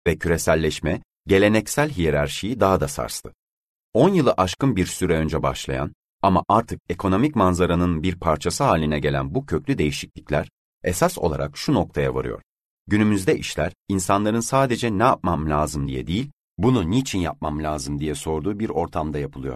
ve küreselleşme geleneksel hiyerarşiyi daha da sarstı. 10 yılı aşkın bir süre önce başlayan ama artık ekonomik manzaranın bir parçası haline gelen bu köklü değişiklikler esas olarak şu noktaya varıyor. Günümüzde işler insanların sadece ne yapmam lazım diye değil, bunu niçin yapmam lazım diye sorduğu bir ortamda yapılıyor.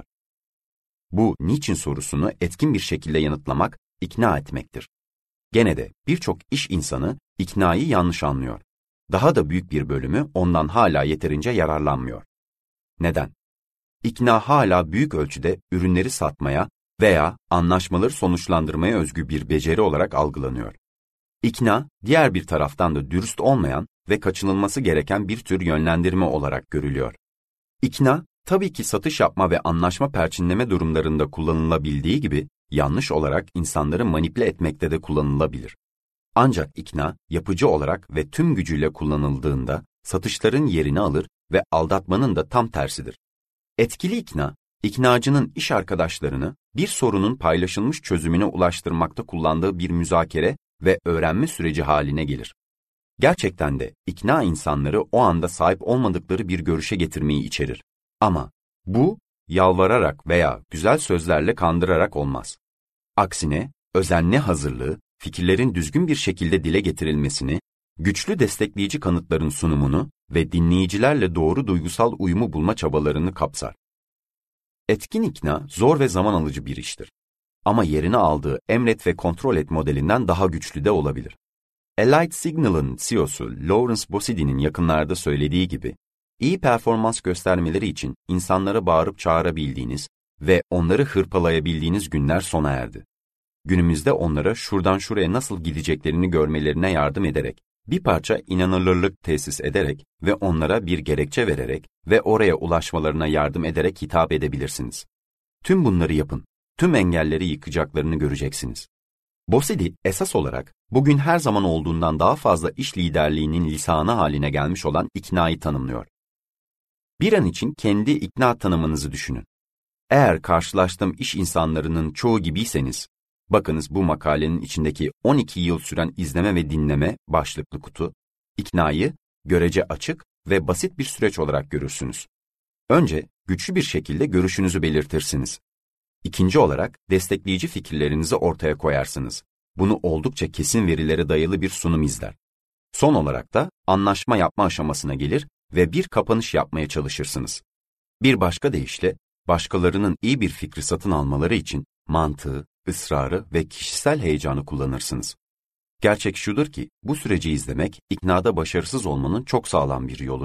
Bu niçin sorusunu etkin bir şekilde yanıtlamak, ikna etmektir. Gene de birçok iş insanı iknayı yanlış anlıyor. Daha da büyük bir bölümü ondan hala yeterince yararlanmıyor. Neden? İkna hala büyük ölçüde ürünleri satmaya veya anlaşmaları sonuçlandırmaya özgü bir beceri olarak algılanıyor. İkna, diğer bir taraftan da dürüst olmayan ve kaçınılması gereken bir tür yönlendirme olarak görülüyor. İkna, tabii ki satış yapma ve anlaşma perçinleme durumlarında kullanılabildiği gibi, yanlış olarak insanları manipüle etmekte de kullanılabilir. Ancak ikna, yapıcı olarak ve tüm gücüyle kullanıldığında, satışların yerini alır ve aldatmanın da tam tersidir. Etkili ikna, iknacının iş arkadaşlarını bir sorunun paylaşılmış çözümüne ulaştırmakta kullandığı bir müzakere ve öğrenme süreci haline gelir. Gerçekten de ikna insanları o anda sahip olmadıkları bir görüşe getirmeyi içerir. Ama bu, yalvararak veya güzel sözlerle kandırarak olmaz. Aksine, özenli hazırlığı, fikirlerin düzgün bir şekilde dile getirilmesini, güçlü destekleyici kanıtların sunumunu ve dinleyicilerle doğru duygusal uyumu bulma çabalarını kapsar. Etkin ikna, zor ve zaman alıcı bir iştir. Ama yerini aldığı emret ve kontrol et modelinden daha güçlü de olabilir. Elite Signal'ın CEO'su Lawrence Bossidy'nin yakınlarda söylediği gibi, iyi performans göstermeleri için insanlara bağırıp çağırabildiğiniz ve onları hırpalayabildiğiniz günler sona erdi. Günümüzde onlara şuradan şuraya nasıl gideceklerini görmelerine yardım ederek, bir parça inanılırlık tesis ederek ve onlara bir gerekçe vererek ve oraya ulaşmalarına yardım ederek hitap edebilirsiniz. Tüm bunları yapın, tüm engelleri yıkacaklarını göreceksiniz. Bossidy esas olarak bugün her zaman olduğundan daha fazla iş liderliğinin lisanı haline gelmiş olan iknayı tanımlıyor. Bir an için kendi ikna tanımınızı düşünün. Eğer karşılaştığım iş insanlarının çoğu gibiyseniz, bakınız bu makalenin içindeki 12 yıl süren izleme ve dinleme başlıklı kutu, iknayı görece açık ve basit bir süreç olarak görürsünüz. Önce güçlü bir şekilde görüşünüzü belirtirsiniz. İkinci olarak destekleyici fikirlerinizi ortaya koyarsınız. Bunu oldukça kesin verilere dayalı bir sunum izler. Son olarak da anlaşma yapma aşamasına gelir ve bir kapanış yapmaya çalışırsınız. Bir başka deyişle, başkalarının iyi bir fikri satın almaları için mantığı, ısrarı ve kişisel heyecanı kullanırsınız. Gerçek şudur ki, bu süreci izlemek, iknada başarısız olmanın çok sağlam bir yolu.